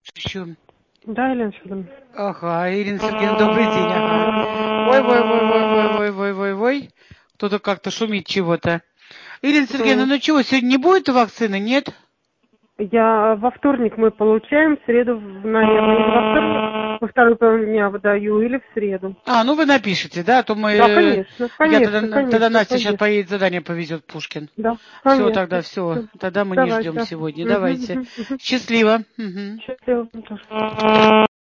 Еще. Да, Елена Федоровна. Ага, Ирина Сергеевна, добрый день. Ага. Ой. Кто-то как-то шумит чего-то. Ирина Сергеевна, ну чего, сегодня не будет вакцины, нет? Во вторник мы получаем, в среду, наверное, или во вторник, во второй половине дня выдаю, или в среду. Ну вы напишите, да, а то мы... Да, конечно, Я конечно, тогда конечно, Настя сейчас конечно. поедет, задание повезет Пушкин. Да, Все, тогда конечно. все. Всё. Тогда мы не Давай, ждем да. сегодня. Угу, Давайте. угу, угу. Счастливо. Угу. Счастливо.